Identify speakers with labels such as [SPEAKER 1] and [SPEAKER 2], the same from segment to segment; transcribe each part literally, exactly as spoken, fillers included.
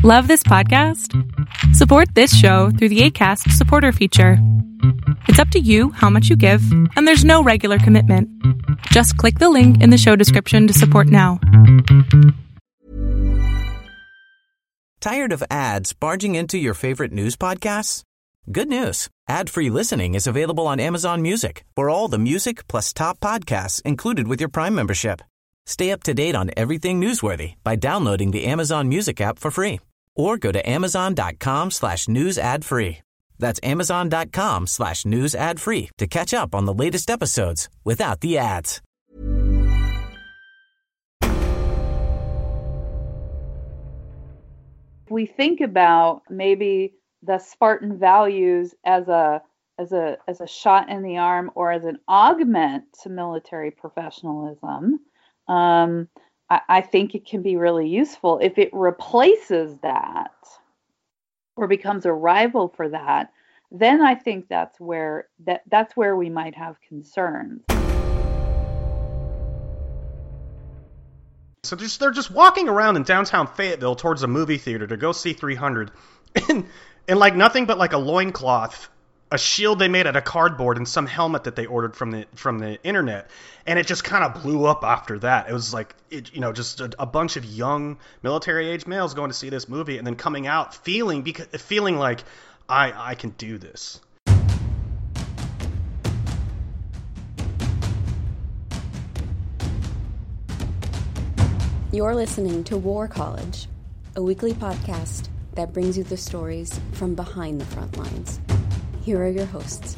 [SPEAKER 1] Love this podcast? Support this show through the Acast supporter feature. It's up to you how much you give, and there's no regular commitment. Just click the link in the show description to support now.
[SPEAKER 2] Tired of ads barging into your favorite news podcasts? Good news. Ad-free listening is available on Amazon Music for all the music plus top podcasts included with your Prime membership. Stay up to date on everything newsworthy by downloading the Amazon Music app for free or go to amazon.com slash news ad free. That's amazon.com slash news ad free to catch up on the latest episodes without the ads.
[SPEAKER 3] We think about maybe the Spartan values as a as a as a shot in the arm or as an augment to military professionalism. Um, I, I think it can be really useful. If it replaces that or becomes a rival for that, then I think that's where that that's where we might have concerns.
[SPEAKER 4] So just, they're just walking around in downtown Fayetteville towards a movie theater to go see three hundred, and, and like nothing but like a loincloth, a shield they made out of cardboard, and some helmet that they ordered from the from the internet, and it just kind of blew up after that. It was like, it, you know, just a, a bunch of young military-age males going to see this movie and then coming out feeling because feeling like I I can do this.
[SPEAKER 5] You're listening to War College, a weekly podcast that brings you the stories from behind the front lines. Here are your hosts.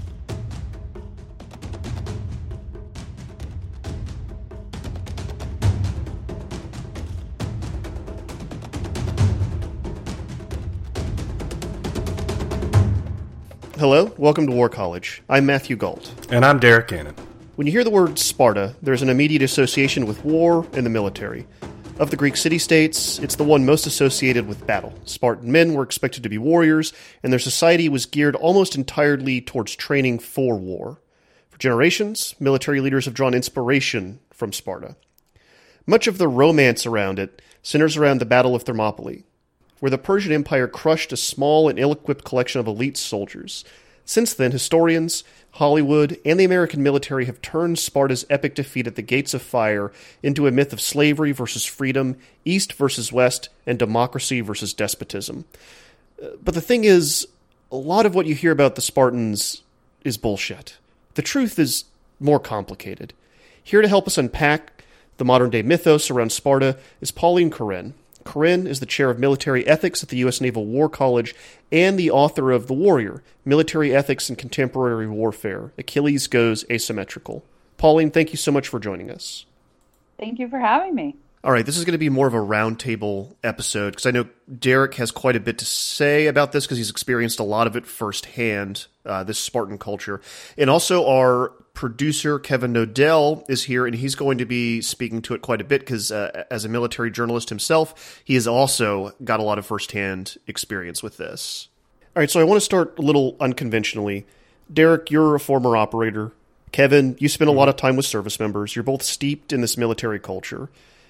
[SPEAKER 6] Hello, welcome to War College. I'm Matthew Galt.
[SPEAKER 4] And I'm Derek Cannon.
[SPEAKER 6] When you hear the word Sparta, there's an immediate association with war and the military. Of the Greek city-states, it's the one most associated with battle. Spartan men were expected to be warriors, and their society was geared almost entirely towards training for war. For generations, military leaders have drawn inspiration from Sparta. Much of the romance around it centers around the Battle of Thermopylae, where the Persian Empire crushed a small and ill-equipped collection of elite soldiers. Since then, historians, Hollywood, and the American military have turned Sparta's epic defeat at the Gates of Fire into a myth of slavery versus freedom, East versus West, and democracy versus despotism. But the thing is, a lot of what you hear about the Spartans is bullshit. The truth is more complicated. Here to help us unpack the modern-day mythos around Sparta is Pauline Koren. Koren is the chair of military ethics at the U S Naval War College and the author of The Warrior, Military Ethics in Contemporary Warfare. Achilles Goes Asymmetrical. Pauline, thank you so much for joining us.
[SPEAKER 3] Thank you for having me.
[SPEAKER 6] All right, this is going to be more of a roundtable episode because I know Derek has quite a bit to say about this because he's experienced a lot of it firsthand, uh, this Spartan culture. And also our producer, Kevin Nodell, is here, and he's going to be speaking to it quite a bit because uh, as a military journalist himself, he has also got a lot of firsthand experience with this. All right, so I want to start a little unconventionally. Derek, you're a former operator. Kevin, you spent a lot of time with service members. You're both steeped in this military culture.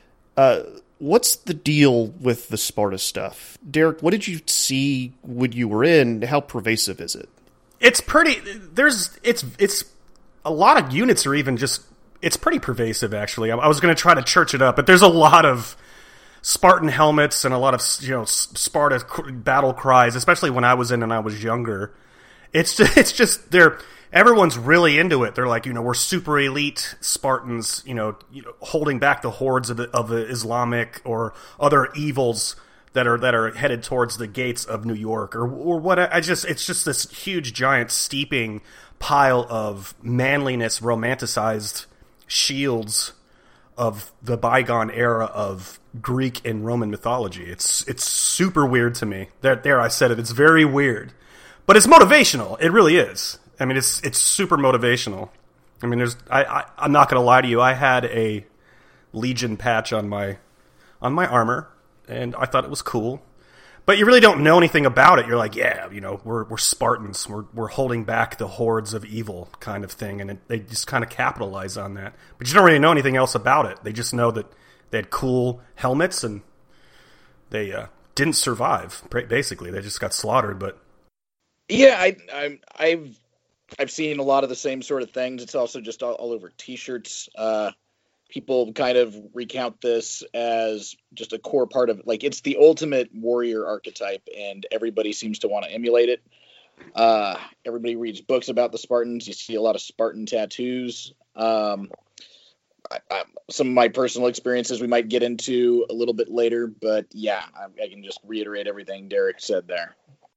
[SPEAKER 6] Uh, what's the deal with the Sparta stuff? Derek, what did you see when you were in? How pervasive is it?
[SPEAKER 4] It's pretty, there's, it's, it's, a lot of units are even just, it's pretty pervasive, actually. I, I was going to try to church it up, but there's a lot of Spartan helmets and a lot of, you know, Sparta battle cries, especially when I was in and I was younger. It's just, it's just, they're, everyone's really into it. They're like, you know, we're super elite Spartans, you know, you know holding back the hordes of the, of the Islamic or other evils that are that are headed towards the gates of New York or or what. I just it's just this huge, giant, steeping pile of manliness, romanticized shields of the bygone era of Greek and Roman mythology. It's it's super weird to me. There, there, I said it. It's very weird, but it's motivational. It really is. I mean, it's it's super motivational. I mean, there's. I, I I'm not going to lie to you. I had a Legion patch on my on my armor, and I thought it was cool. But you really don't know anything about it. You're like, yeah, you know, we're we're Spartans. We're we're holding back the hordes of evil, kind of thing, and it, they just kind of capitalize on that. But you don't really know anything else about it. They just know that they had cool helmets and they uh, didn't survive. Basically, they just got slaughtered. But
[SPEAKER 7] yeah, I, I I've I've seen a lot of the same sort of things. It's also just all, all over T-shirts. Uh, people kind of recount this as just a core part of, like, it's the ultimate warrior archetype, and everybody seems to want to emulate it. Uh, everybody reads books about the Spartans. You see a lot of Spartan tattoos. Um, I, I, some of my personal experiences we might get into a little bit later, but yeah, I, I can just reiterate everything Derek said there.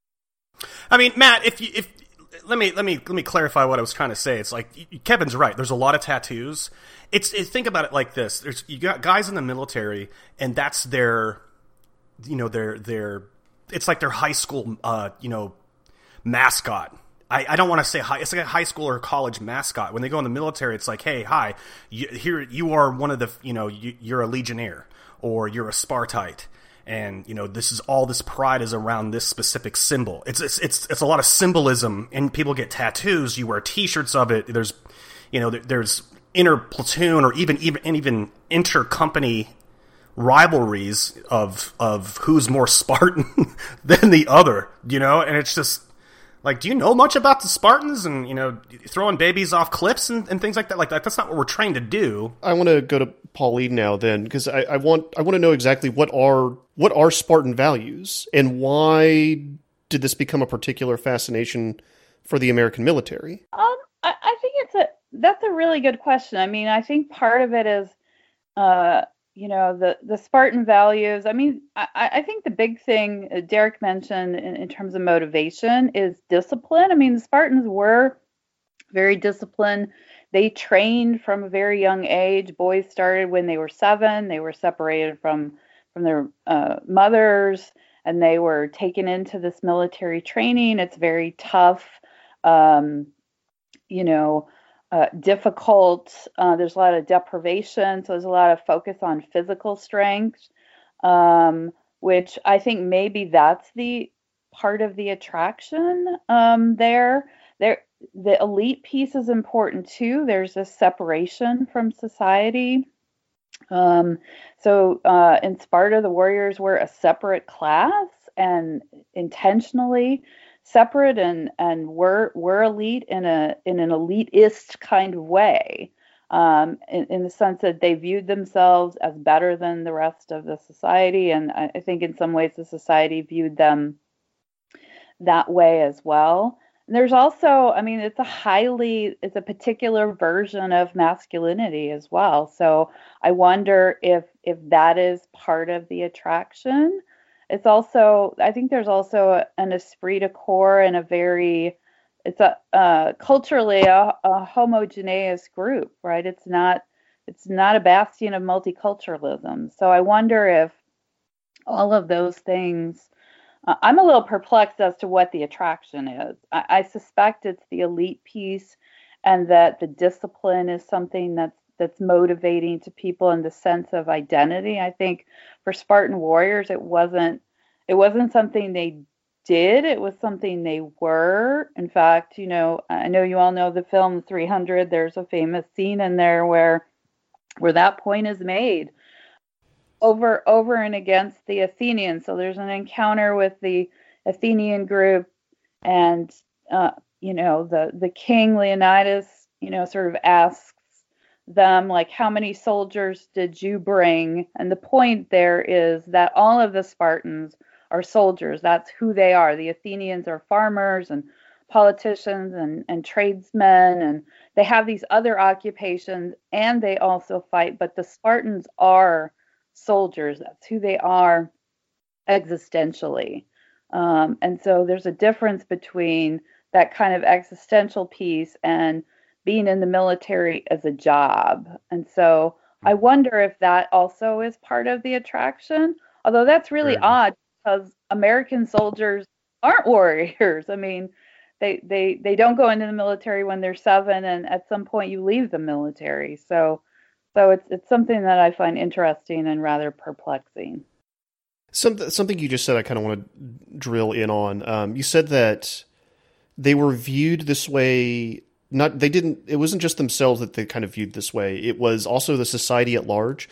[SPEAKER 4] I mean, Matt, if you, if let me let me let me clarify what I was trying to say. It's like Kevin's right. There's a lot of tattoos. It's it, think about it like this. There's you got guys in the military, and that's their, you know, their their. It's like their high school, uh, you know, mascot. I, I don't want to say high. It's like a high school or college mascot. When they go in the military, it's like, hey, hi, you, here you are one of the, you know, you, you're a legionnaire or you're a Spartite. And, you know, this is all this pride is around this specific symbol. It's, it's, it's, it's a lot of symbolism, and people get tattoos. You wear t-shirts of it. There's, you know, there, there's inter platoon or even, even, even inter company rivalries of, of who's more Spartan than the other, you know? And it's just like, do you know much about the Spartans and, you know, throwing babies off cliffs and, and things like that? Like that, that's not what we're trained to do.
[SPEAKER 6] I want to go to Pauline now then, because I, I want I want to know exactly what are what are Spartan values, and why did this become a particular fascination for the American military?
[SPEAKER 3] Um, I, I think it's a that's a really good question. I mean, I think part of it is, uh, you know, the the Spartan values. I mean, I, I think the big thing uh, Derek mentioned in, in terms of motivation is discipline. I mean, the Spartans were very disciplined. They trained from a very young age. Boys started when they were seven. They were separated from from their uh, mothers, and they were taken into this military training. It's very tough, um, you know, uh, difficult. Uh, there's a lot of deprivation, so there's a lot of focus on physical strength, um, which I think maybe that's the part of the attraction um, there. There. The elite piece is important too. There's a separation from society. Um, so uh, in Sparta, the warriors were a separate class and intentionally separate, and and were were elite in a in an elitist kind of way, um, in, in the sense that they viewed themselves as better than the rest of the society, and I, I think in some ways the society viewed them that way as well. There's also, I mean, it's a highly, it's a particular version of masculinity as well. So I wonder if if that is part of the attraction. It's also, I think there's also an esprit de corps and a very, it's a uh, culturally a, a homogeneous group, right? It's not, it's not a bastion of multiculturalism. So I wonder if all of those things. Uh, I'm a little perplexed as to what the attraction is. I, I suspect it's the elite piece, and that the discipline is something that's that's motivating to people in the sense of identity. I think for Spartan warriors, it wasn't it wasn't something they did. It was something they were. In fact, you know, I know you all know the film three hundred. There's a famous scene in there where where that point is made. Over, over and against the Athenians. So there's an encounter with the Athenian group, and uh, you know the the king Leonidas, you know, sort of asks them like, "How many soldiers did you bring?" And the point there is that all of the Spartans are soldiers. That's who they are. The Athenians are farmers and politicians and and tradesmen, and they have these other occupations, and they also fight. But the Spartans are soldiers. That's who they are existentially. Um, and so there's a difference between that kind of existential piece and being in the military as a job. And so I wonder if that also is part of the attraction, although that's really
[SPEAKER 4] Very
[SPEAKER 3] odd because American soldiers aren't warriors. I mean, they, they, they don't go into the military when they're seven, and at some point you leave the military. So So it's it's something that I find interesting and rather perplexing.
[SPEAKER 6] Some, something you just said I kind of want to drill in on. Um, you said that they were viewed this way. Not they didn't. It wasn't just themselves that they kind of viewed this way. It was also the society at large.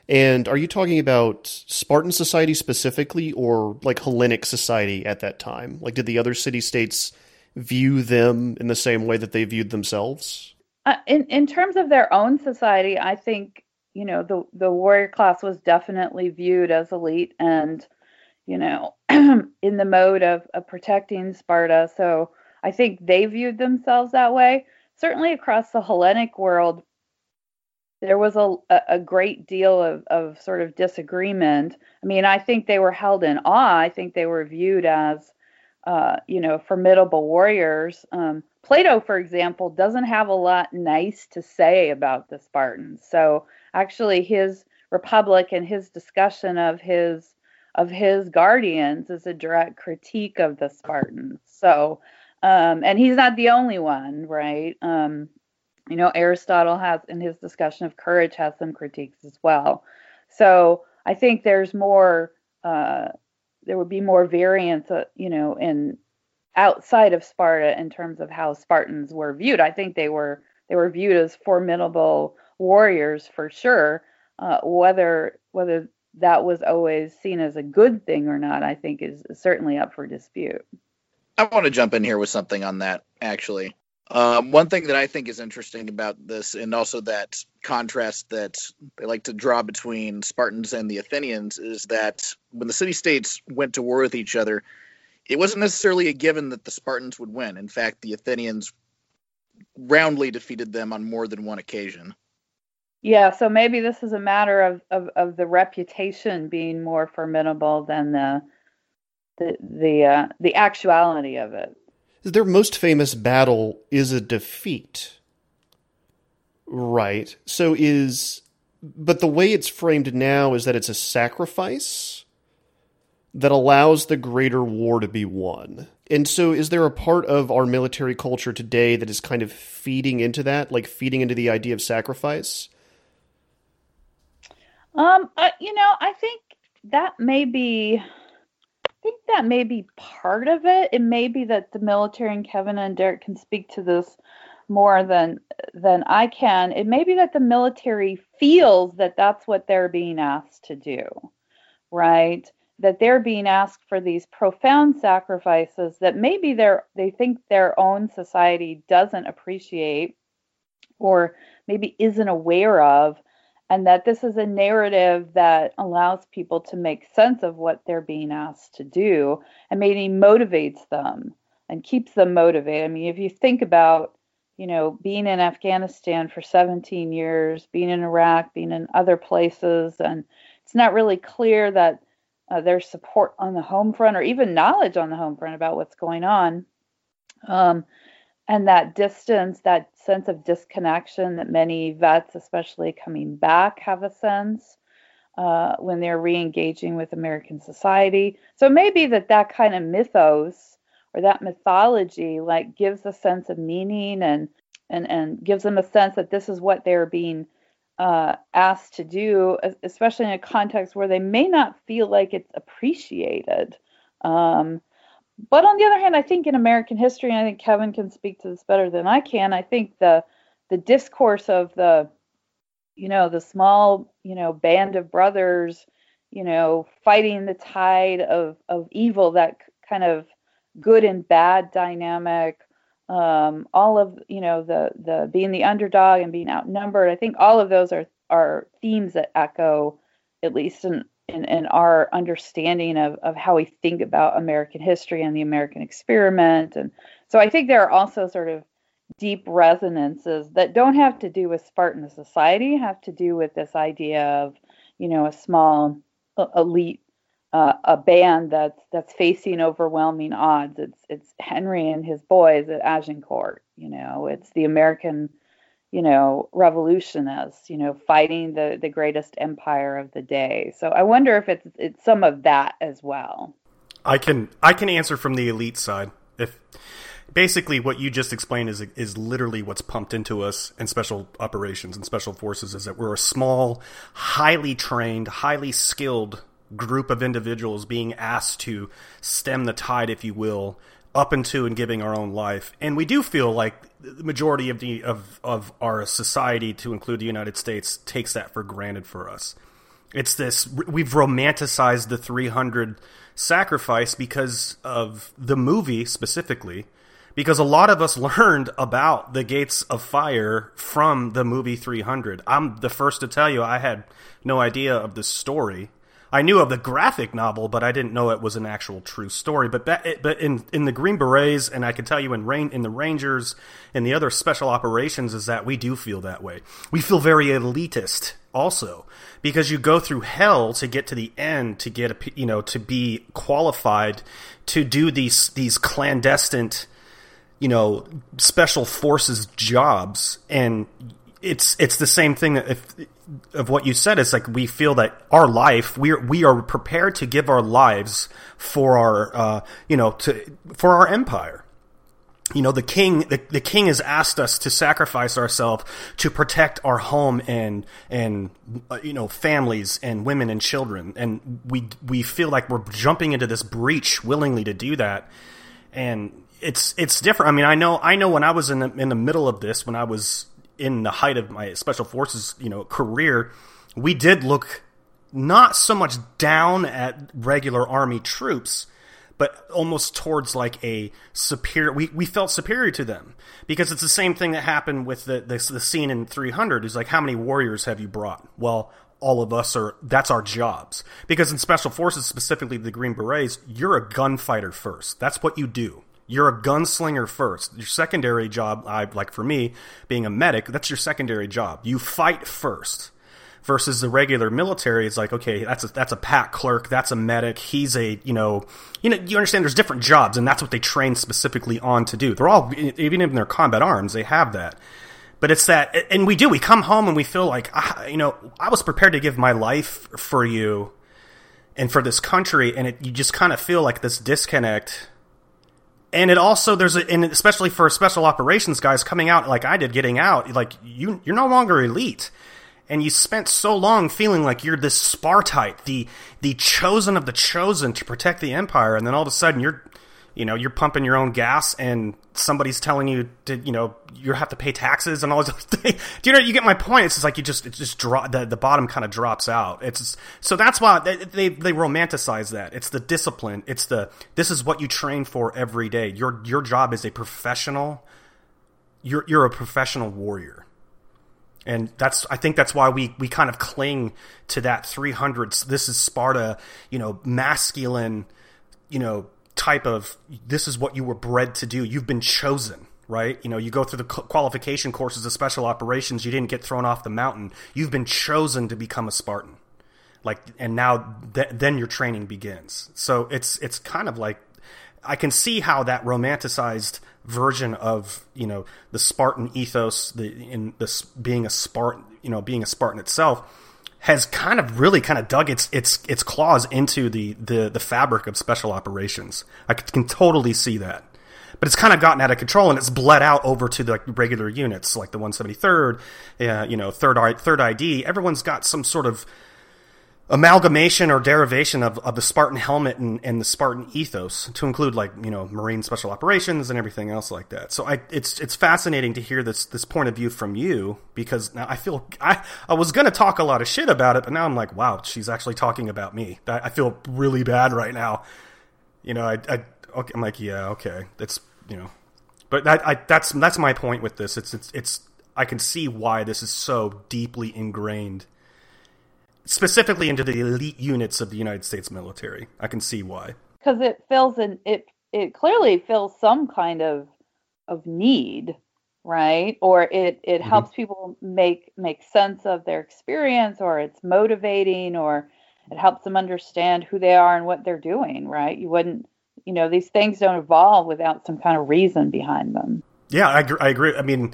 [SPEAKER 6] And are you talking about Spartan society specifically, or like Hellenic society at that time? Like, did the other city-states view them in the same way that they viewed themselves?
[SPEAKER 3] Uh, in in terms of their own society, I think, you know, the the warrior class was definitely viewed as elite and, you know, in the mode of, of protecting Sparta. So I think they viewed themselves that way. Certainly across the Hellenic world, there was a, a great deal of, of sort of disagreement. I mean, I think they were held in awe. I think they were viewed as, uh, you know, formidable warriors. Um, Plato, for example, doesn't have a lot nice to say about the Spartans. So actually his Republic and his discussion of his of his guardians is a direct critique of the Spartans. So, um, and he's not the only one, right? Um, You know, Aristotle has, in his discussion of courage, has some critiques as well. So I think there's more, uh, there would be more variance, uh, you know, in outside of Sparta in terms of how Spartans were viewed. I think they were they were viewed as formidable warriors for sure. Uh, whether whether that was always seen as a good thing or not, I think is, is certainly up for dispute.
[SPEAKER 7] I want to jump in here with something on that, actually. Um, one thing that I think is interesting about this, and also that contrast that they like to draw between Spartans and the Athenians, is that when the city-states went to war with each other, it wasn't necessarily a given that the Spartans would win. In fact, the Athenians roundly defeated them on more than one occasion.
[SPEAKER 3] Yeah, so maybe this is a matter of, of, of the reputation being more formidable than the the the uh, the actuality of it.
[SPEAKER 6] Their most famous battle is a defeat, right? So is, but the way it's framed now is that it's a sacrifice that allows the greater war to be won. And so is there a part of our military culture today that is kind of feeding into that, like feeding into the idea of sacrifice?
[SPEAKER 3] Um, uh, you know, I think that may be... I think that may be part of it. It may be that the military, and Kevin and Derek can speak to this more than than I can. It may be that the military feels that that's what they're being asked to do, right? That they're being asked for these profound sacrifices that maybe they're, they think their own society doesn't appreciate or maybe isn't aware of. And that this is a narrative that allows people to make sense of what they're being asked to do and maybe motivates them and keeps them motivated. I mean, if you think about, you know, being in Afghanistan for seventeen years, being in Iraq, being in other places, and it's not really clear that uh, there's support on the home front or even knowledge on the home front about what's going on. Um, And that distance, that sense of disconnection that many vets, especially coming back, have a sense uh, when they're re-engaging with American society. So maybe that that kind of mythos or that mythology like gives a sense of meaning and and, and gives them a sense that this is what they're being uh, asked to do, especially in a context where they may not feel like it's appreciated. Um, But on the other hand, I think in American history, and I think Kevin can speak to this better than I can, I think the the discourse of the, you know, the small, you know, band of brothers, you know, fighting the tide of, of evil, that kind of good and bad dynamic, um, all of, you know, the the being the underdog and being outnumbered. I think all of those are, are themes that echo, at least in In, in our understanding of, of how we think about American history and the American experiment. And so I think there are also sort of deep resonances that don't have to do with Spartan society, have to do with this idea of, you know, a small uh, elite, uh, a band that's that's facing overwhelming odds. It's it's Henry and his boys at Agincourt, you know, it's the American, you know, revolutionists, you know, fighting the, the greatest empire of the day. So I wonder if it's it's some of that as well.
[SPEAKER 4] I can I can answer from the elite side. If basically what you just explained is is literally what's pumped into us in special operations and special forces, is that we're a small, highly trained, highly skilled group of individuals being asked to stem the tide, if you will, up into and giving our own life. And we do feel like the majority of the of, of our society, to include the United States, takes that for granted for us. It's this, we've romanticized the three hundred sacrifice because of the movie specifically, because a lot of us learned about the Gates of Fire from the movie three hundred. I'm the first to tell you I had no idea of this story. I knew of the graphic novel, but I didn't know it was an actual true story. But that, but in, in the Green Berets, and I can tell you in rain, in the Rangers and the other special operations, is that we do feel that way. We feel very elitist also, because you go through hell to get to the end, to get a, you know, to be qualified to do these these clandestine, you know, special forces jobs. And it's it's the same thing that if of what you said. It's like we feel that our life, we are, we are prepared to give our lives for our, uh, you know, to, for our empire. You know, the king, the, the king has asked us to sacrifice ourselves to protect our home and, and, uh, you know, families and women and children. And we, we feel like we're jumping into this breach willingly to do that. And it's, it's different. I mean, I know, I know when I was in the, in the middle of this, when I was in the height of my special forces, you know, career, we did look not so much down at regular army troops, but almost towards like a superior, we, we felt superior to them, because it's the same thing that happened with the, the, the scene in three hundred. Is like, how many warriors have you brought? Well, all of us are, that's our jobs. Because in special forces, specifically the Green Berets, you're a gunfighter first. That's what you do. You're a gunslinger first. Your secondary job, I, like for me, being a medic, that's your secondary job. You fight first. Versus the regular military, it's like, okay, that's a, that's a pack clerk, that's a medic, he's a, you know, you know, you understand there's different jobs, and that's what they train specifically on to do. They're all, even in their combat arms, they have that. But it's that, and we do, we come home and we feel like, you know, I was prepared to give my life for you and for this country, and it, you just kind of feel like this disconnect. And it also, there's a, and especially for special operations guys coming out like I did, getting out, like you, you're no longer elite. And you spent so long feeling like you're this Spartite, the, the chosen of the chosen to protect the empire. And then all of a sudden you're, you know, you're pumping your own gas and somebody's telling you to, you know, you have to pay taxes and all this other thing. Do you know, you get my point? It's just like you just, it just drop, the, the bottom kind of drops out. It's, so that's why they, they, they romanticize that. It's the discipline. It's the, this is what you train for every day. Your, your job is a professional, you're, you're a professional warrior. And that's, I think that's why we, we kind of cling to that three hundreds. This is Sparta, you know, masculine, you know, type of, this is what you were bred to do. You've been chosen, right? You know, you go through the qualification courses of special operations. You didn't get thrown off the mountain. You've been chosen to become a Spartan. Like, and now th- then your training begins. So it's, it's kind of like, I can see how that romanticized version of, you know, the Spartan ethos, the in this being a Spartan, you know, being a Spartan itself, has kind of really kind of dug its its its claws into the the the fabric of special operations. I can totally see that, but it's kind of gotten out of control and it's bled out over to the like, regular units like the one seventy-third, uh, you know, third third I D. Everyone's got some sort of amalgamation or derivation of, of the Spartan helmet and, and the Spartan ethos, to include like, you know, Marine special operations and everything else like that. So I, it's, it's fascinating to hear this, this point of view from you, because now I feel, I, I was going to talk a lot of shit about it, but now I'm like, wow, she's actually talking about me. I, I feel really bad right now. You know, I, I, okay, I'm like, yeah, okay. That's, you know, but I, I, that's, that's my point with this. It's, it's, it's, I can see why this is so deeply ingrained, specifically into the elite units of the United States military. I can see why.
[SPEAKER 3] Because it fills an it it clearly fills some kind of of need, right? Or it it mm-hmm. helps people make make sense of their experience, or it's motivating, or it helps them understand who they are and what they're doing, right? You wouldn't, you know, these things don't evolve without some kind of reason behind them.
[SPEAKER 4] Yeah, I, I agree. I mean,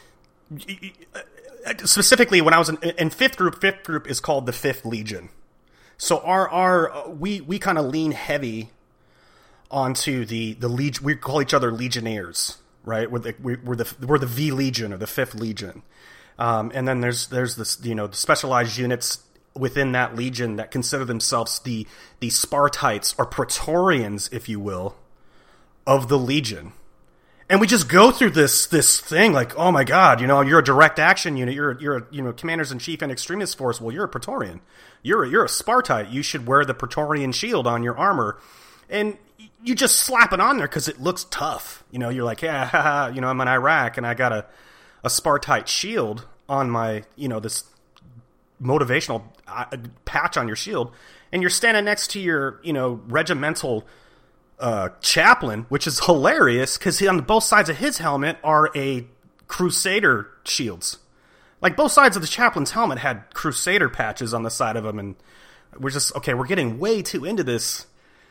[SPEAKER 4] specifically when I was in, in fifth group, fifth group is called the Fifth Legion. So our, our, we, we kind of lean heavy onto the, the legion. We call each other legionnaires, right? We're the, we're the, we're the V Legion or the Fifth Legion. Um, and then there's, there's this, you know, the specialized units within that legion that consider themselves the, the Spartites or Praetorians, if you will, of the legion. And we just go through this this thing like, oh my God, you know, you're a direct action unit, you're you're a, you know, commanders in chief and extremist force. Well, you're a Praetorian, you're a, you're a Spartite. You should wear the Praetorian shield on your armor, and you just slap it on there because it looks tough. You know, you're like, yeah, haha, you know, I'm in Iraq and I got a a Spartite shield on my, you know, this motivational patch on your shield, and you're standing next to your, you know, regimental uh, chaplain, which is hilarious because on both sides of his helmet are a Crusader shields. Like both sides of the chaplain's helmet had Crusader patches on the side of them, and we're just okay. We're getting way too into this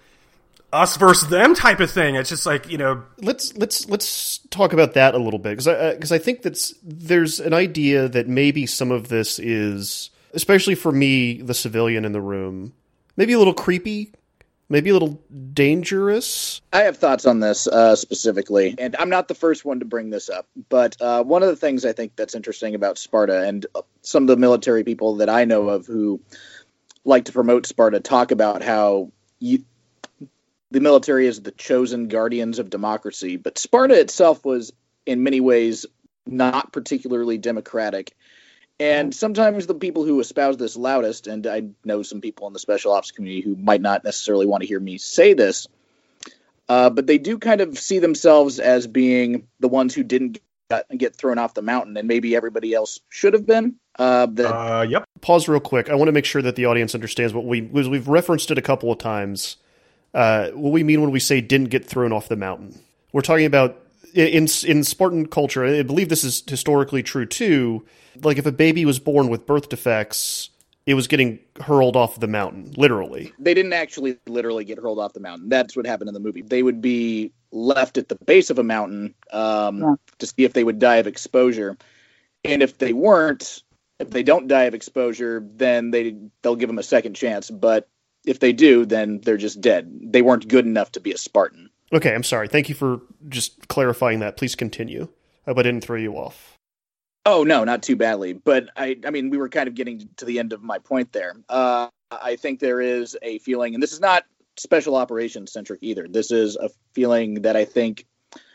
[SPEAKER 4] us versus them type of thing. It's just like, you know,
[SPEAKER 6] let's let's let's talk about that a little bit because I because I think that's there's an idea that maybe some of this is, especially for me, the civilian in the room, maybe a little creepy. Maybe a little dangerous?
[SPEAKER 7] I have thoughts on this uh, specifically, and I'm not the first one to bring this up, but uh, one of the things I think that's interesting about Sparta, and some of the military people that I know of who like to promote Sparta talk about how you, the military is the chosen guardians of democracy, but Sparta itself was in many ways not particularly democratic. And sometimes the people who espouse this loudest, and I know some people in the special ops community who might not necessarily want to hear me say this, uh, but they do kind of see themselves as being the ones who didn't get, get thrown off the mountain, and maybe everybody else should have been. Uh, that...
[SPEAKER 4] uh, yep.
[SPEAKER 6] Pause real quick. I want to make sure that the audience understands what we, because we've referenced it a couple of times, uh, what we mean when we say didn't get thrown off the mountain. We're talking about, in in Spartan culture, I believe this is historically true too, like if a baby was born with birth defects, it was getting hurled off the mountain, literally.
[SPEAKER 7] They didn't actually literally get hurled off the mountain. That's what happened in the movie. They would be left at the base of a mountain um, yeah. to see if they would die of exposure. And if they weren't, if they don't die of exposure, then they, they'll give them a second chance. But if they do, then they're just dead. They weren't good enough to be a Spartan.
[SPEAKER 6] Okay, I'm sorry. Thank you for just clarifying that. Please continue. I hope I didn't throw you off.
[SPEAKER 7] Oh, no, not too badly. But, I I mean, we were kind of getting to the end of my point there. Uh, I think there is a feeling, and this is not special operations centric either. This is a feeling that I think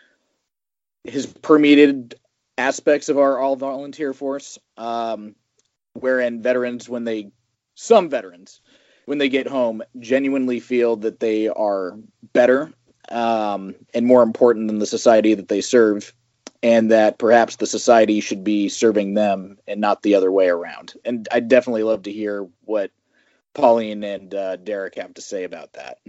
[SPEAKER 7] has permeated aspects of our all-volunteer force, um, wherein veterans, when they, some veterans, when they get home, genuinely feel that they are better um, and more important than the society that they serve, and that perhaps the society should be serving them and not the other way around. And I'd definitely love to hear what Pauline and uh, Derek have to say about that.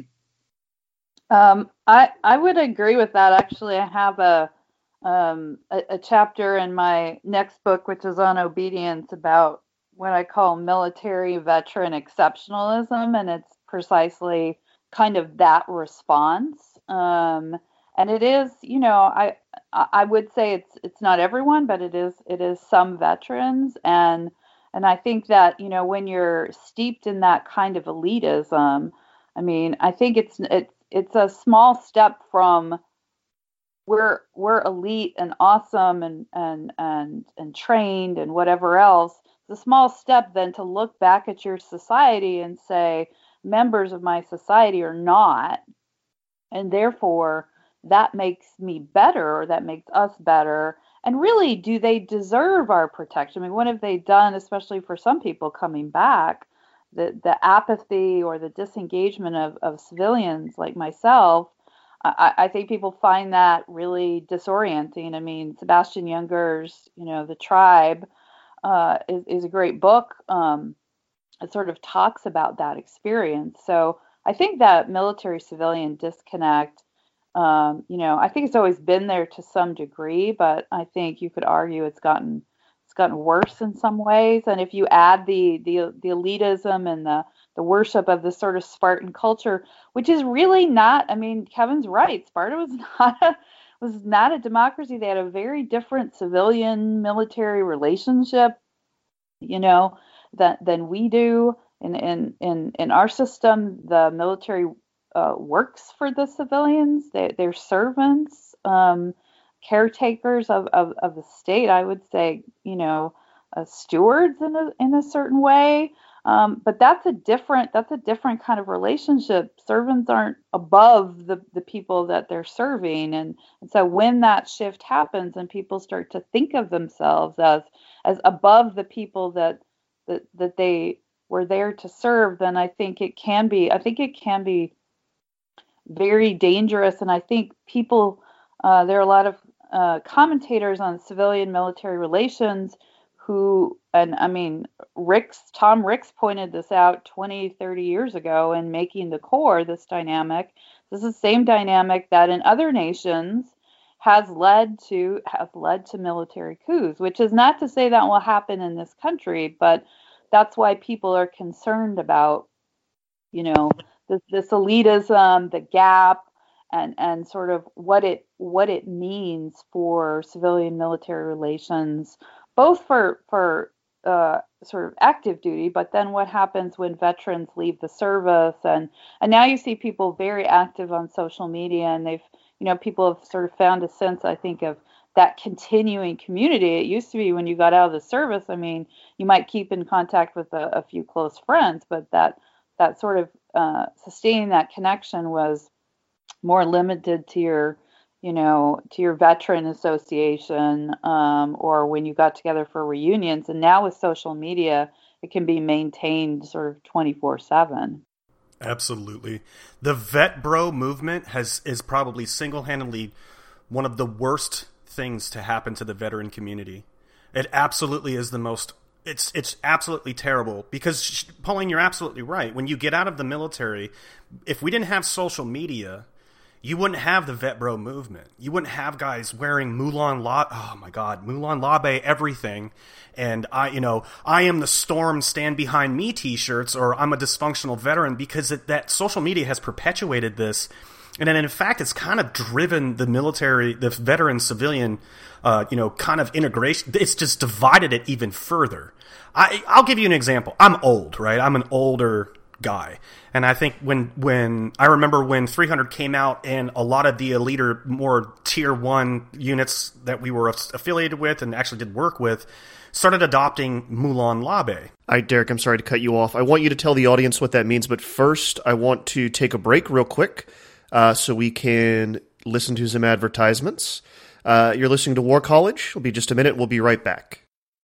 [SPEAKER 3] Um, I, I would agree with that. Actually, I have a, um, a, a chapter in my next book, which is on obedience, about what I call military veteran exceptionalism. And it's precisely kind of that response. Um, and it is, you know, I, I would say it's it's not everyone, but it is it is some veterans, and and I think that, you know, when you're steeped in that kind of elitism, I mean, I think it's it's it's a small step from we're we're elite and awesome and and and and trained and whatever else. It's a small step then to look back at your society and say members of my society are not, and therefore that makes me better, or that makes us better. And really, do they deserve our protection? I mean, what have they done, especially for some people coming back? The the apathy or the disengagement of, of civilians like myself, I, I think people find that really disorienting. I mean, Sebastian Junger's, you know, The Tribe uh, is, is a great book. Um, it sort of talks about that experience. So I think that military-civilian disconnect, Um, you know, I think it's always been there to some degree, but I think you could argue it's gotten it's gotten worse in some ways. And if you add the the, the elitism and the, the worship of this sort of Spartan culture, which is really not, I mean, Kevin's right. Sparta was not a, was not a democracy. They had a very different civilian military relationship, you know, that than we do. In in in in our system, the military Uh, works for the civilians. They, they're servants, um, caretakers of, of, of the state. I would say, you know, uh, stewards in a in a certain way. Um, but that's a different that's a different kind of relationship. Servants aren't above the, the people that they're serving, and, and so when that shift happens and people start to think of themselves as as above the people that that that they were there to serve, then I think it can be I think it can be very dangerous. And I think people uh, there are a lot of uh, commentators on civilian military relations who, and I mean, Ricks, Tom Ricks pointed this out twenty, thirty years ago in Making the Corps, this dynamic. This is the same dynamic that in other nations has led to has led to military coups, which is not to say that will happen in this country, but that's why people are concerned about, you know, this, this elitism, the gap, and, and sort of what it what it means for civilian military relations, both for for uh, sort of active duty, but then what happens when veterans leave the service, and and now you see people very active on social media, and they've you know people have sort of found a sense, I think, of that continuing community. It used to be when you got out of the service, I mean, you might keep in contact with a, a few close friends, but that that sort of uh, sustaining that connection was more limited to your you know, to your veteran association, um, or when you got together for reunions. And now with social media, it can be maintained sort of twenty-four seven.
[SPEAKER 4] Absolutely. The vet bro movement has is probably single-handedly one of the worst things to happen to the veteran community. It absolutely is the most, it's it's absolutely terrible, because, Pauline, you're absolutely right. When you get out of the military, if we didn't have social media, you wouldn't have the vet bro movement. You wouldn't have guys wearing Moulin La, oh my God, Moulin Labe everything, and I, you know, I am the storm, stand behind me t-shirts, or I'm a dysfunctional veteran, because it, that social media has perpetuated this, and then in fact it's kind of driven the military, the veteran civilian, uh, you know, kind of integration. It's just divided it even further. I, I'll give you an example. I'm old, right? I'm an older guy. And I think when when I remember when three hundred came out, and a lot of the elite or more tier one units that we were affiliated with and actually did work with started adopting Moulin Labe.
[SPEAKER 6] All right, Derek, I'm sorry to cut you off. I want you to tell the audience what that means, but first I want to take a break real quick uh, so we can listen to some advertisements. Uh, you're listening to War College. It'll be just a minute. We'll be right back.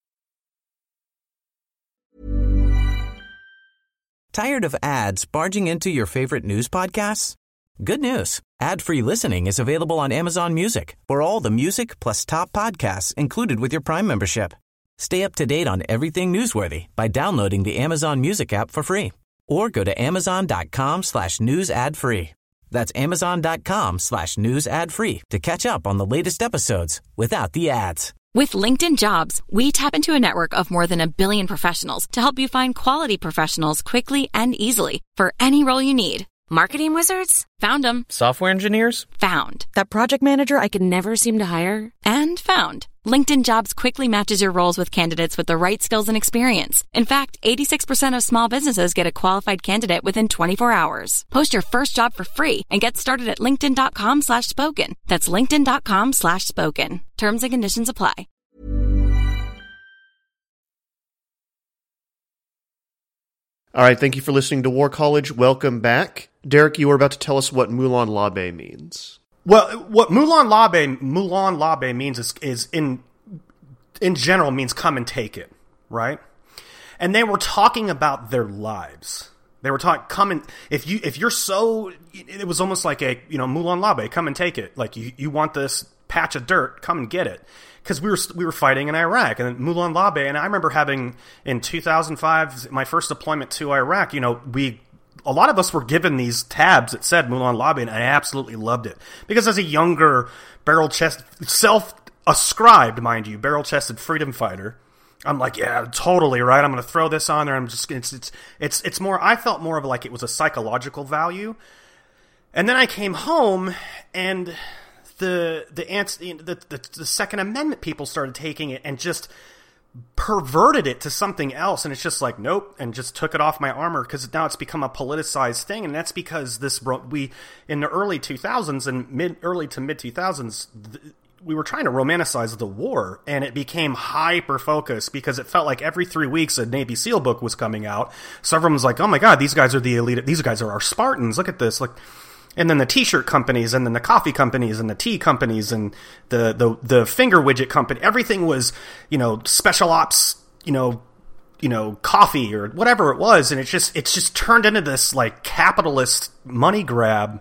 [SPEAKER 2] Tired of ads barging into your favorite news podcasts? Good news. Ad-free listening is available on Amazon Music for all the music plus top podcasts included with your Prime membership. Stay up to date on everything newsworthy by downloading the Amazon Music app for free, or go to amazon.com slash news ad free. That's amazon.com slash news ad free to catch up on the latest episodes without the ads.
[SPEAKER 8] With LinkedIn Jobs, we tap into a network of more than a billion professionals to help you find quality professionals quickly and easily for any role you need. Marketing wizards? Found them.
[SPEAKER 9] Software engineers?
[SPEAKER 8] Found. That project manager I could never seem to hire? And found. LinkedIn Jobs quickly matches your roles with candidates with the right skills and experience. In fact, eighty-six percent of small businesses get a qualified candidate within twenty-four hours. Post your first job for free and get started at linkedin.com slash spoken. That's linkedin.com slash spoken. Terms and conditions apply.
[SPEAKER 6] All right, thank you for listening to War College. Welcome back. Derek, you were about to tell us what Moulin Labe means.
[SPEAKER 4] Well, what Moulin Labe, Moulin Labe means is, is in in general means come and take it, right? And they were talking about their lives. They were talking, come and, if you, if you're so, it was almost like a, you know, Moulin Labe, come and take it. Like, you, you want this patch of dirt, come and get it. Because we were we were fighting in Iraq, and Moulin Labe, and I remember having in two thousand five my first deployment to Iraq. You know, we a lot of us were given these tabs that said Moulin Labe, and I absolutely loved it, because as a younger barrel chest, self ascribed, mind you, barrel chested freedom fighter, I'm like, yeah, totally right. I'm going to throw this on there. I'm just it's it's it's it's more. I felt more of like it was a psychological value, and then I came home and. The the, the the the Second Amendment people started taking it and just perverted it to something else, and it's just like, nope, and just took it off my armor, because now it's become a politicized thing, and that's because this we in the early two thousands and mid early to mid two thousands, we were trying to romanticize the war, and it became hyper focused because it felt like every three weeks a Navy SEAL book was coming out. So everyone was like, "Oh my God, these guys are the elite. These guys are our Spartans. Look at this!" Like, and then the T-shirt companies, and then the coffee companies, and the tea companies, and the the the finger widget company. Everything was, you know, special ops, you know, you know, coffee or whatever it was, and it just it's just turned into this like capitalist money grab.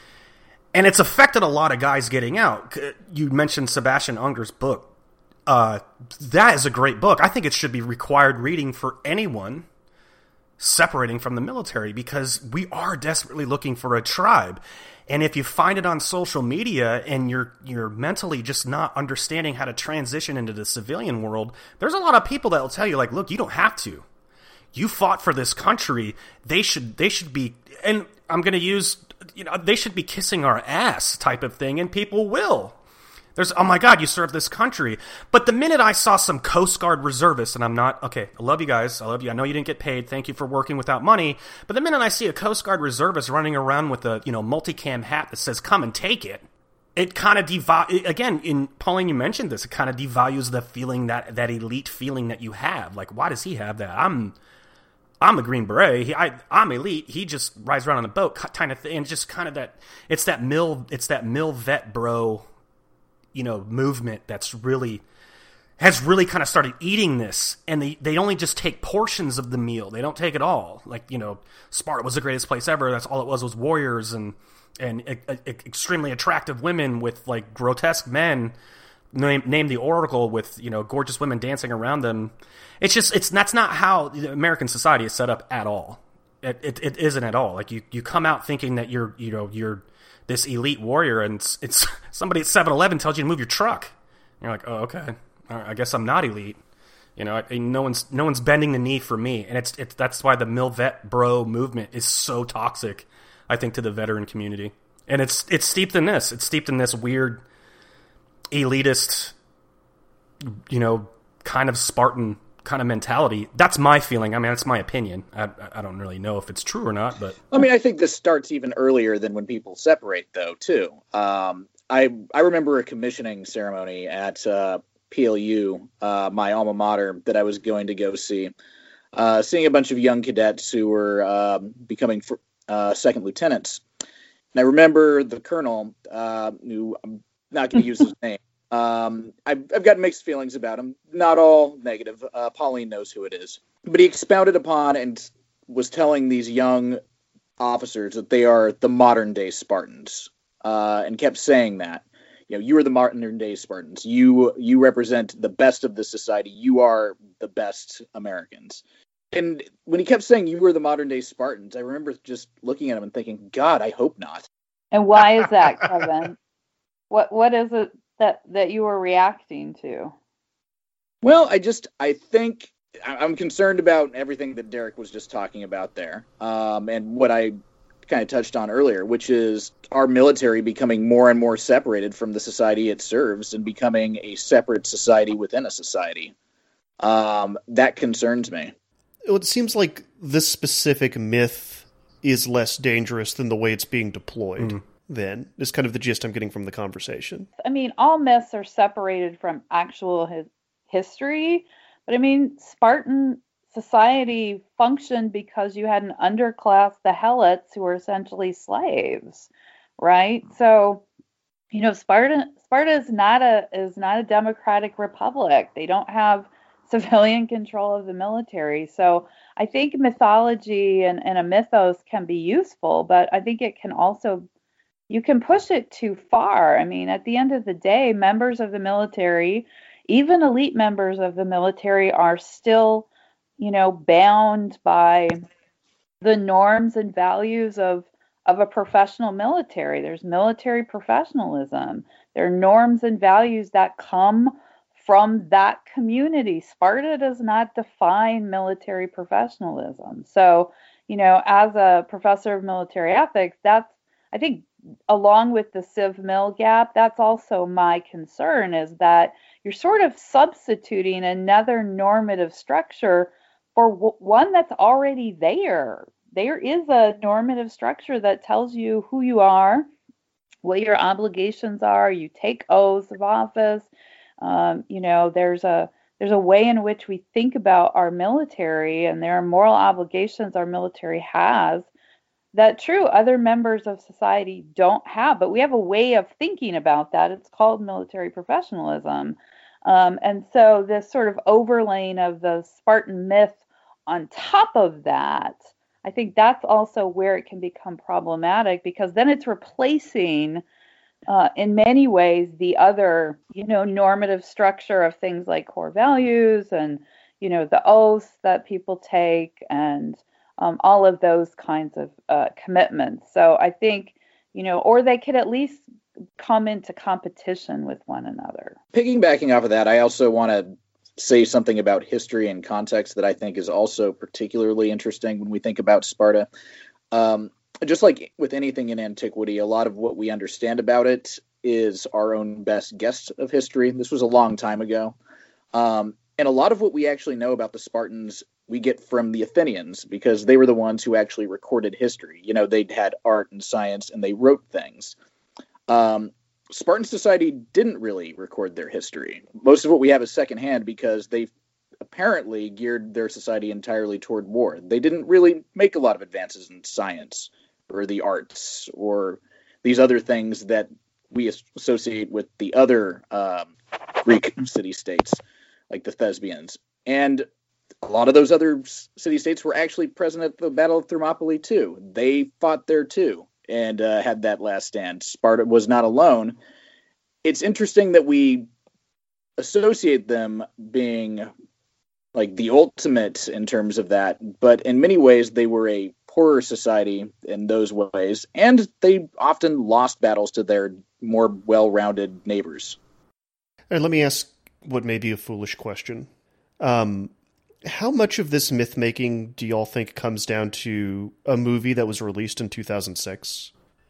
[SPEAKER 4] And it's affected a lot of guys getting out. You mentioned Sebastian Unger's book. Uh, that is a great book. I think it should be required reading for anyone separating from the military, because we are desperately looking for a tribe. And if you find it on social media and you're you're mentally just not understanding how to transition into the civilian world, there's a lot of people that will tell you, like, look, you don't have to. You fought for this country. They should they should be, and I'm going to use, you know, they should be kissing our ass type of thing, and people will. There's, oh my God, you served this country. But the minute I saw some Coast Guard reservists, and I'm not, okay, I love you guys, I love you, I know you didn't get paid, thank you for working without money, but the minute I see a Coast Guard reservist running around with a, you know, multicam hat that says, come and take it, it kind of devalues, again, in Pauline, you mentioned this, it kind of devalues the feeling, that, that elite feeling that you have. Like, why does he have that? I'm... I'm a Green Beret. He, I, I'm elite. He just rides around on a boat, kind of thing. And just kind of that. It's that mill. It's that mill vet bro, you know, movement that's really has really kind of started eating this. And they they only just take portions of the meal. They don't take it all. Like, you know, Sparta was the greatest place ever. That's all it was was warriors and and a, a, a extremely attractive women with like grotesque men. Name, name the Oracle with, you know, gorgeous women dancing around them. It's just, it's that's not how American society is set up at all. It, it, it isn't at all. Like, you, you come out thinking that you're, you know, you're this elite warrior, and it's, it's somebody at seven eleven tells you to move your truck. And you're like, oh, okay, all right, I guess I'm not elite. You know, I, no one's no one's bending the knee for me, and it's it's that's why the Mil Vet Bro movement is so toxic, I think, to the veteran community. And it's it's steeped in this. It's steeped in this weird, elitist, you know, kind of Spartan kind of mentality. That's my feeling. I mean, that's my opinion. I, I don't really know if it's true or not, but
[SPEAKER 7] I mean, I think this starts even earlier than when people separate, though, too. Um, I I remember a commissioning ceremony at uh, P L U, uh, my alma mater, that I was going to go see. Uh, seeing a bunch of young cadets who were uh, becoming uh, second lieutenants. And I remember the colonel, uh, who I'm not going to use his name. Um, I've, I've got mixed feelings about him. Not all negative. Uh, Pauline knows who it is. But he expounded upon and was telling these young officers that they are the modern-day Spartans, uh, and kept saying that. You know, you are the modern-day Spartans. You you represent the best of the society. You are the best Americans. And when he kept saying you were the modern-day Spartans, I remember just looking at him and thinking, God, I hope not.
[SPEAKER 3] And why is that, Kevin? What What is it that, that you were reacting to?
[SPEAKER 7] Well, I just, I think, I'm concerned about everything that Derek was just talking about there, um, and what I kind of touched on earlier, which is our military becoming more and more separated from the society it serves and becoming a separate society within a society. Um, that concerns me.
[SPEAKER 6] It seems like this specific myth is less dangerous than the way it's being deployed. Mm. Then is kind of the gist I'm getting from the conversation.
[SPEAKER 3] I mean, all myths are separated from actual his, history, but I mean, Spartan society functioned because you had an underclass, the Helots, who were essentially slaves, right? So, you know, Sparta Sparta is not a is not a democratic republic. They don't have civilian control of the military. So I think mythology and, and a mythos can be useful, but I think it can also, you can push it too far. I mean, at the end of the day, members of the military, even elite members of the military, are still, you know, bound by the norms and values of, of a professional military. There's military professionalism. There are norms and values that come from that community. Sparta does not define military professionalism. So, you know, as a professor of military ethics, that's, I think, along with the Civ-Mil gap, that's also my concern, is that you're sort of substituting another normative structure for w- one that's already there. There is a normative structure that tells you who you are, what your obligations are. You take oaths of office. Um, you know, there's a there's a way in which we think about our military, and there are moral obligations our military has that, true, other members of society don't have, but we have a way of thinking about that. It's called military professionalism. Um, and so this sort of overlaying of the Spartan myth on top of that, I think that's also where it can become problematic, because then it's replacing, uh, in many ways, the other, you know, normative structure of things like core values and, you know, the oaths that people take and um, all of those kinds of uh, commitments. So I think, you know, or they could at least come into competition with one another.
[SPEAKER 7] Piggybacking off of that, I also want to say something about history and context that I think is also particularly interesting when we think about Sparta. Um, just like with anything in antiquity, a lot of what we understand about it is our own best guess of history. This was a long time ago. Um, and a lot of what we actually know about the Spartans we get from the Athenians, because they were the ones who actually recorded history. You know, they'd had art and science and they wrote things. Um, Spartan society didn't really record their history. Most of what we have is secondhand because they apparently geared their society entirely toward war. They didn't really make a lot of advances in science or the arts or these other things that we associate with the other um, Greek city-states, like the Thespians. And a lot of those other city-states were actually present at the Battle of Thermopylae, too. They fought there, too, and uh, had that last stand. Sparta was not alone. It's interesting that we associate them being like the ultimate in terms of that, but in many ways they were a poorer society in those ways, and they often lost battles to their more well-rounded neighbors.
[SPEAKER 6] And let me ask what may be a foolish question. Um, how much of this myth-making do y'all think comes down to a movie that was released in two thousand six?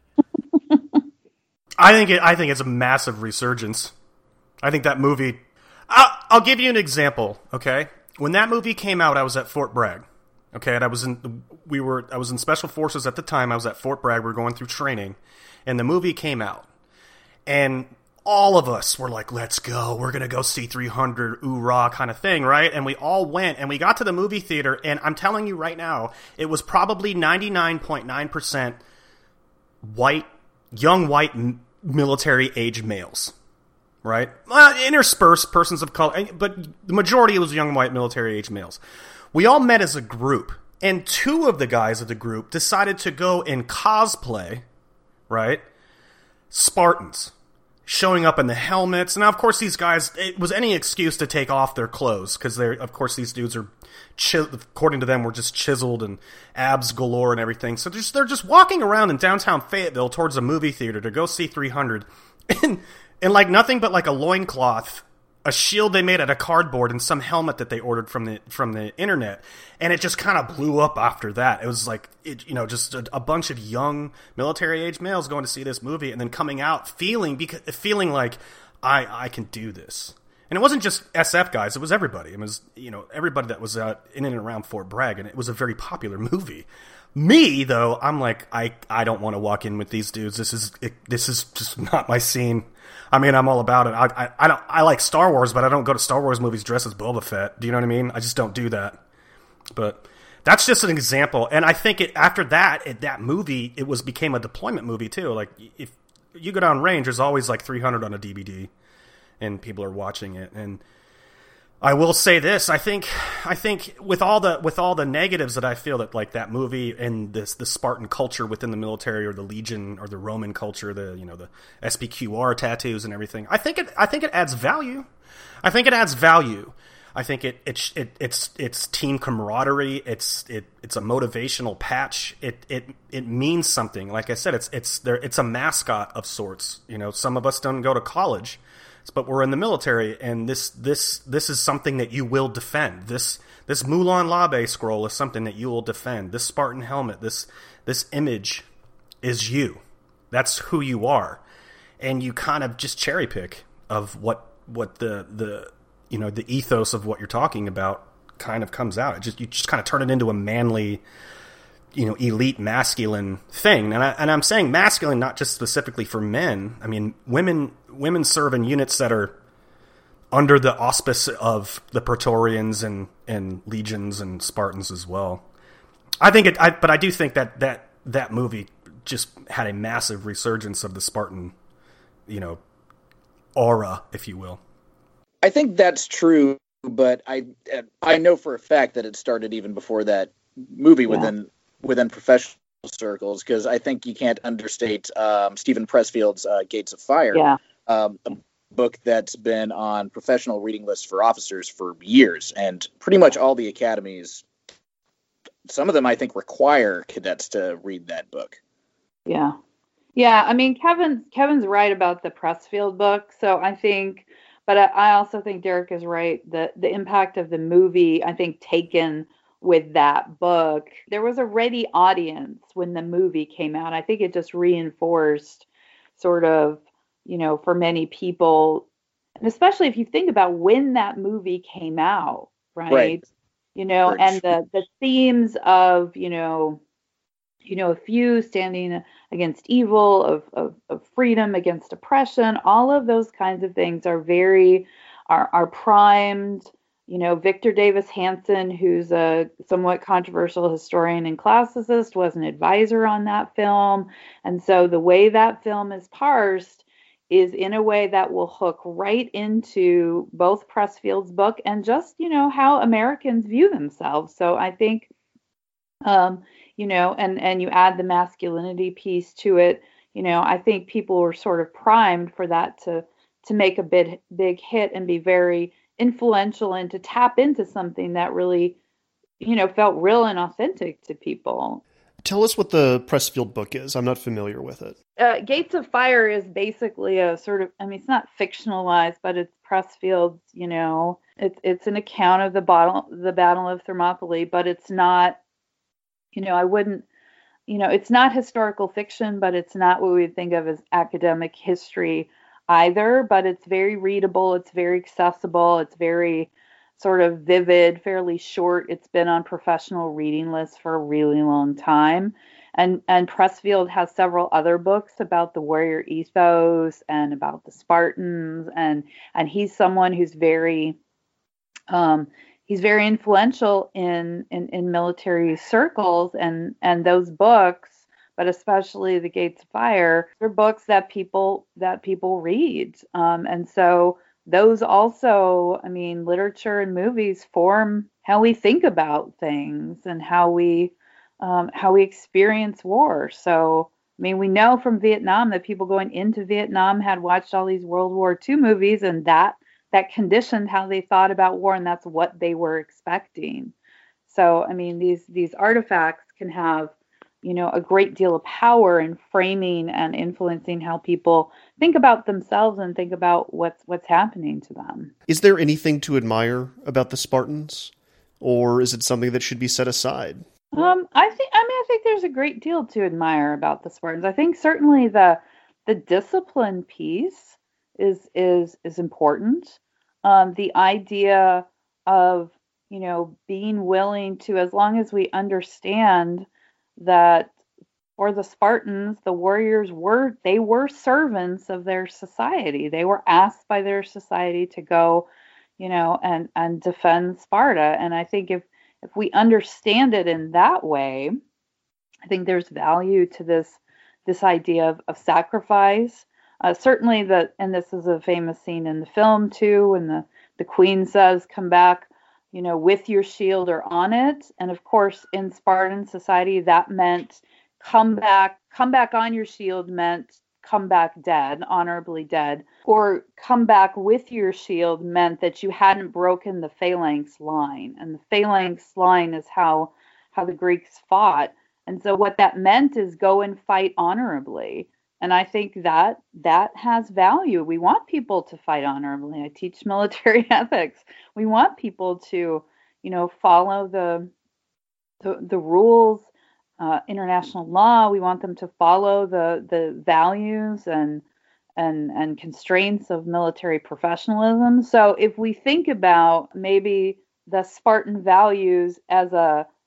[SPEAKER 4] I think it, I think it's a massive resurgence. I think that movie... I'll, I'll give you an example, okay? When that movie came out, I was at Fort Bragg, okay? And I was in we were I was in Special Forces at the time. I was at Fort Bragg. We were going through training, and the movie came out, and all of us were like, "Let's go! We're gonna go see three hundred, oorah!" kind of thing, right? And we all went, and we got to the movie theater, and I'm telling you right now, it was probably ninety-nine point nine percent white, young white military-age males. Right? Uh, interspersed persons of color, but the majority was young white military-age males. We all met as a group, and two of the guys of the group decided to go and cosplay, right? Spartans. Showing up in the helmets. And now, of course, these guys, it was any excuse to take off their clothes, because they're, of course, these dudes are, chi- according to them, were just chiseled and abs galore and everything. So they're just, they're just walking around in downtown Fayetteville towards a movie theater to go see three hundred. And And like nothing but like a loincloth, a shield they made out of cardboard, and some helmet that they ordered from the from the internet, and it just kind of blew up after that. It was like, it, you know, just a, a bunch of young military-age males going to see this movie, and then coming out feeling because feeling like I I can do this. And it wasn't just S F guys; it was everybody. It was, you know, everybody that was out in and around Fort Bragg, and it was a very popular movie. Me, though, I'm like, I, I don't want to walk in with these dudes. This is it, this is just not my scene. I mean, I'm all about it. I, I I don't I like Star Wars, but I don't go to Star Wars movies dressed as Boba Fett. Do you know what I mean? I just don't do that. But that's just an example. And I think it after that, it, that movie, it was became a deployment movie too. Like if you go down range, there's always like three hundred on a D V D, and people are watching it. And I will say this: I think, I think with all the with all the negatives that I feel that like that movie and this the Spartan culture within the military or the Legion or the Roman culture, the you know the S P Q R tattoos and everything, I think it I think it adds value. I think it adds value. I think it it, it it's it's team camaraderie. It's it it's a motivational patch. It it it means something. Like I said, it's it's there. It's a mascot of sorts. You know, some of us don't go to college, but we're in the military, and this this this is something that you will defend. This this Mulan Labe scroll is something that you will defend. This Spartan helmet, this this image is you. That's who you are, and you kind of just cherry pick of what what the the you know the ethos of what you're talking about kind of comes out. It just you just kind of turn it into a manly, you know, elite masculine thing. And I, and I'm saying masculine, not just specifically for men. I mean, women, women serve in units that are under the auspice of the Praetorians and, and legions and Spartans as well. I think it, I, but I do think that, that, that movie just had a massive resurgence of the Spartan, you know, aura, if you will.
[SPEAKER 7] I think that's true, but I, I know for a fact that it started even before that movie yeah. within, within professional circles, because I think you can't understate um, Stephen Pressfield's uh, Gates of Fire,
[SPEAKER 3] yeah.
[SPEAKER 7] um, a book that's been on professional reading lists for officers for years, and pretty much all the academies, some of them I think require cadets to read that book.
[SPEAKER 3] Yeah, yeah. I mean, Kevin's Kevin's right about the Pressfield book, so I think, but I, I also think Derek is right. The the impact of the movie, I think, taken with that book, there was a ready audience when the movie came out. I think it just reinforced sort of, you know, for many people, and especially if you think about when that movie came out, right? right. You know, right. and the, the themes of, you know, you know, a few standing against evil, of, of, of freedom against oppression, all of those kinds of things are very, are, are primed. You know, Victor Davis Hanson, who's a somewhat controversial historian and classicist, was an advisor on that film. And so the way that film is parsed is in a way that will hook right into both Pressfield's book and just, you know, how Americans view themselves. So I think, um, you know, and, and you add the masculinity piece to it, you know, I think people were sort of primed for that to, to make a big, big hit and be very influential and to tap into something that really, you know, felt real and authentic to people.
[SPEAKER 6] Tell us what the Pressfield book is. I'm not familiar with it.
[SPEAKER 3] Uh, Gates of Fire is basically a sort of, I mean, it's not fictionalized, but it's Pressfield's, you know, it's it's an account of the battle, the Battle of Thermopylae, but it's not, you know, I wouldn't, you know, it's not historical fiction, but it's not what we would think of as academic history either, but it's very readable, it's very accessible, it's very sort of vivid, fairly short. It's been on professional reading lists for a really long time. And and Pressfield has several other books about the warrior ethos and about the Spartans, and and he's someone who's very um he's very influential in in, in military circles, and and those books, but especially the Gates of Fire, are books that people that people read. Um, and so those also, I mean, literature and movies form how we think about things and how we um, how we experience war. So, I mean, we know from Vietnam that people going into Vietnam had watched all these World War Two movies, and that that conditioned how they thought about war, and that's what they were expecting. So, I mean, these these artifacts can have, you know, a great deal of power in framing and influencing how people think about themselves and think about what's what's happening to them.
[SPEAKER 6] Is there anything to admire about the Spartans, or is it something that should be set aside?
[SPEAKER 3] Um, I think, I mean, I think there's a great deal to admire about the Spartans. I think certainly the the discipline piece is is is important. Um, the idea of, you know, being willing to, as long as we understand that for the Spartans, the warriors were, they were servants of their society. They were asked by their society to go, you know, and, and defend Sparta. And I think if, if we understand it in that way, I think there's value to this, this idea of, of sacrifice. Uh, certainly the, and this is a famous scene in the film too, when the, the queen says, come back, you know, with your shield or on it. And of course, in Spartan society, that meant come back, come back on your shield meant come back dead, honorably dead, or come back with your shield meant that you hadn't broken the phalanx line. And the phalanx line is how, how the Greeks fought. And so what that meant is go and fight honorably. And I think that that has value. We want people to fight honorably. I teach military ethics. We want people to, you know, follow the the, the rules, uh, international law. We want them to follow the the values and and and constraints of military professionalism. So if we think about maybe the Spartan values as a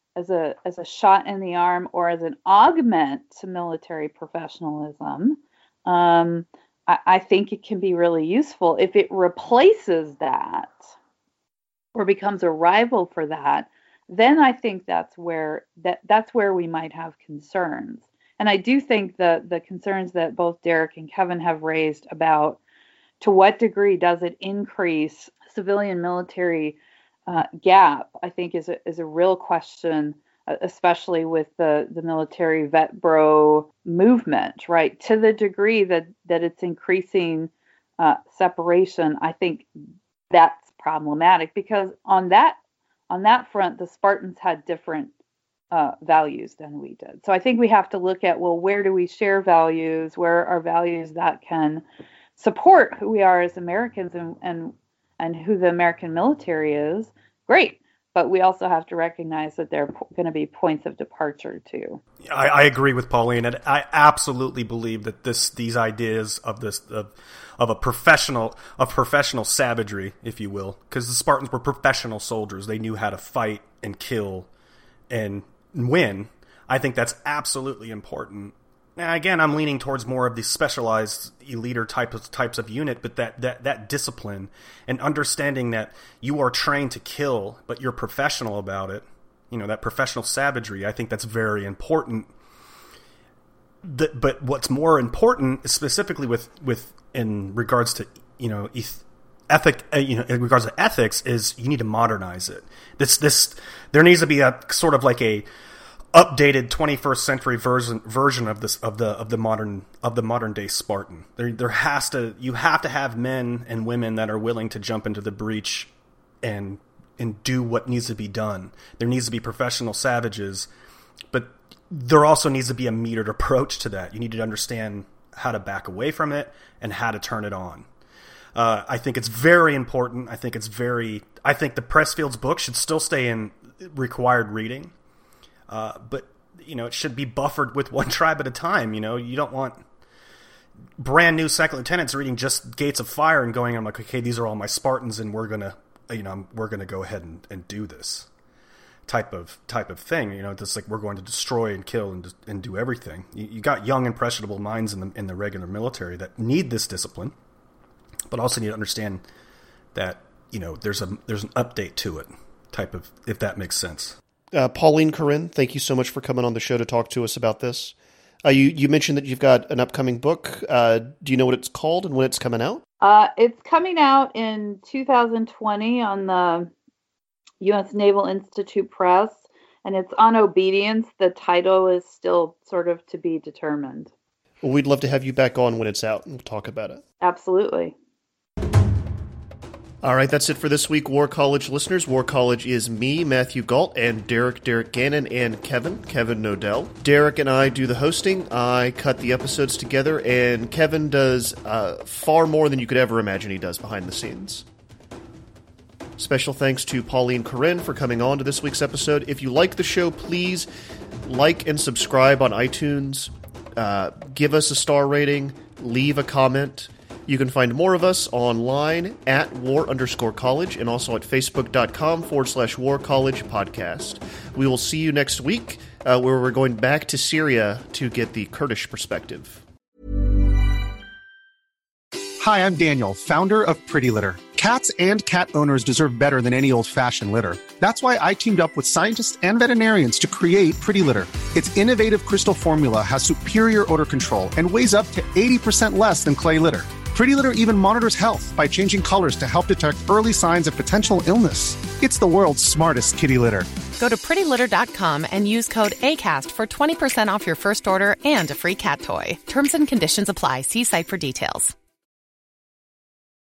[SPEAKER 3] as a as a shot in the arm or as an augment to military professionalism, um, I, I think it can be really useful. If it replaces that or becomes a rival for that, then I think that's where that that's where we might have concerns. And I do think the the concerns that both Derek and Kevin have raised about to what degree does it increase civilian military uh, gap, I think is a, is a real question, especially with the, the military vet bro movement, right? To the degree that, that it's increasing uh, separation, I think that's problematic because on that on that front, the Spartans had different uh, values than we did. So I think we have to look at, well, where do we share values? Where are values that can support who we are as Americans and and and who the American military is? Great. But we also have to recognize that there are po- going to be points of departure too.
[SPEAKER 4] I, I agree with Pauline, and I absolutely believe that this these ideas of this of, of a professional of professional savagery, if you will, because the Spartans were professional soldiers. They knew how to fight and kill and win. I think that's absolutely important. Now, again, I'm leaning towards more of the specialized elite type of, types of unit, but that, that, that discipline and understanding that you are trained to kill, but you're professional about it, you know, that professional savagery, I think that's very important. The, but what's more important, specifically with, with in regards to, you know, ethic, uh, you know, in regards to ethics, is you need to modernize it. This, this, there needs to be a sort of like a updated twenty-first century version version of this of the of the modern of the modern day Spartan. There there has to you have to have men and women that are willing to jump into the breach and and do what needs to be done. There needs to be professional savages, but there also needs to be a metered approach to that. You need to understand how to back away from it and how to turn it on. Uh, I think it's very important. I think it's very. I think the Pressfields book should still stay in required reading. Uh, but, you know, it should be buffered with one tribe at a time. You know, you don't want brand new second lieutenants reading just Gates of Fire and going, I'm like, okay, these are all my Spartans and we're going to, you know, we're going to go ahead and, and do this type of type of thing. You know, it's like we're going to destroy and kill and and do everything. You, you got young, impressionable minds in the in the regular military that need this discipline, but also need to understand that, you know, there's a there's an update to it type of, if that makes sense.
[SPEAKER 6] Uh, Pauline Corinne, thank you so much for coming on the show to talk to us about this. Uh, you, you mentioned that you've got an upcoming book. Uh, do you know what it's called and when it's coming out?
[SPEAKER 3] Uh, it's coming out in two thousand twenty on the U S Naval Institute Press, and it's on obedience. The title is still sort of to be determined.
[SPEAKER 6] Well, we'd love to have you back on when it's out and we'll talk about it.
[SPEAKER 3] Absolutely.
[SPEAKER 6] All right, that's it for this week, War College listeners. War College is me, Matthew Galt, and Derek, Derek Gannon, and Kevin, Kevin Nodell. Derek and I do the hosting. I cut the episodes together, and Kevin does uh, far more than you could ever imagine he does behind the scenes. Special thanks to Pauline Corinne for coming on to this week's episode. If you like the show, please like and subscribe on iTunes. Uh, give us a star rating. Leave a comment. You can find more of us online at war underscore college and also at facebook.com forward slash war college podcast. We will see you next week uh, where we're going back to Syria to get the Kurdish perspective.
[SPEAKER 9] Hi, I'm Daniel, founder of Pretty Litter. Cats and cat owners deserve better than any old-fashioned litter. That's why I teamed up with scientists and veterinarians to create Pretty Litter. Its innovative crystal formula has superior odor control and weighs up to eighty percent less than clay litter. Pretty Litter even monitors health by changing colors to help detect early signs of potential illness. It's the world's smartest kitty litter.
[SPEAKER 10] Go to pretty litter dot com and use code ACAST for twenty percent off your first order and a free cat toy. Terms and conditions apply. See site for details.